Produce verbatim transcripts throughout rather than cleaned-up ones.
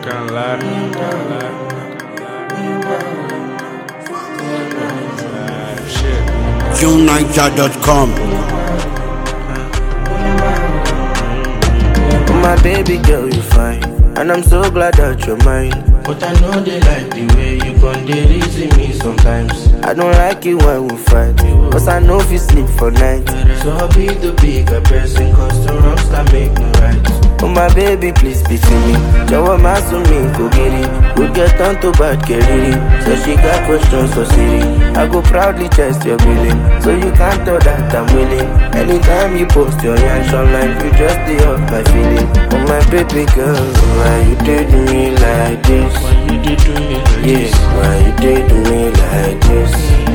can't lie, can't lie. Uh, shit. June Niger dot com. My baby girl, you fine, and I'm so glad that you're mine. But I know they like the way you gon' dey reason me sometimes. I don't like it when we fight, cause I know if you sleep for night. So I'll be the bigger person, cause the wrongs that make me right. Oh my baby, please pity me. Jawa masumi go get it. We get on to bad keriri. So she got questions for Siri. I go proudly test your billing, so you can't tell that I'm willing. Anytime you post your yash online, you just stay off my feeling. Oh my baby girl, why you did me like this? Why you did do me like Yeah, this? why you did me like this?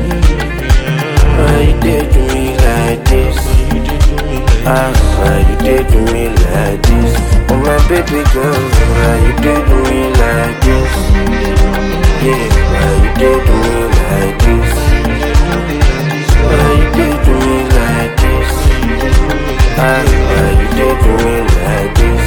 Why you did me like this? Why you did do me like this? Ah, why you did me like this? Oh my baby girl, why you did me like this? Yeah, why you did me like this? Why you did me like this? Ah, why you did me like this?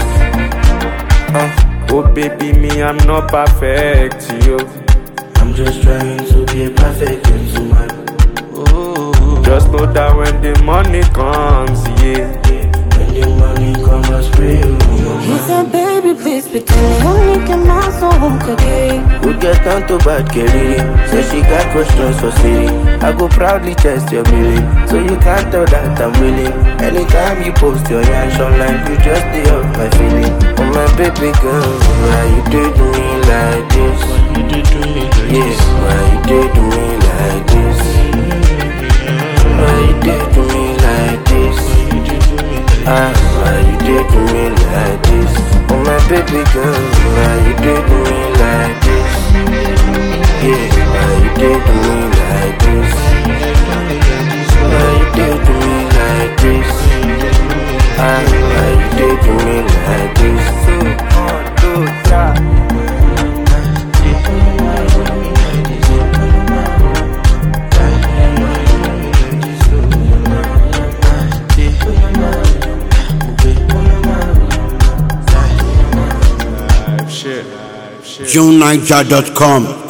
Uh, oh baby, me I'm not perfect, yo. I'm just trying to be a perfect gentleman. Ooh, just know that when the money comes, yeah. When the money comes, I spray you. He said, baby, please pretend me only can my soul okay. We get on to bad keriri. So she got questions for Siri. I go proudly test your billing, so you can't tell that I'm willing. Anytime you post your yash online, you just stay off my feeling. Oh my baby girl, why you did me like this? Why you did do me like Yeah, this? why you did me like this? Why you did me like this? Why you did do me like this? Ah, why you did me like this? Oh my baby girl, why you did me like this? Yeah, why you did me like this? Why you did me like this? Ah, why you did me like this? Two, one, two, three. Shit. Shit. June Niger dot com.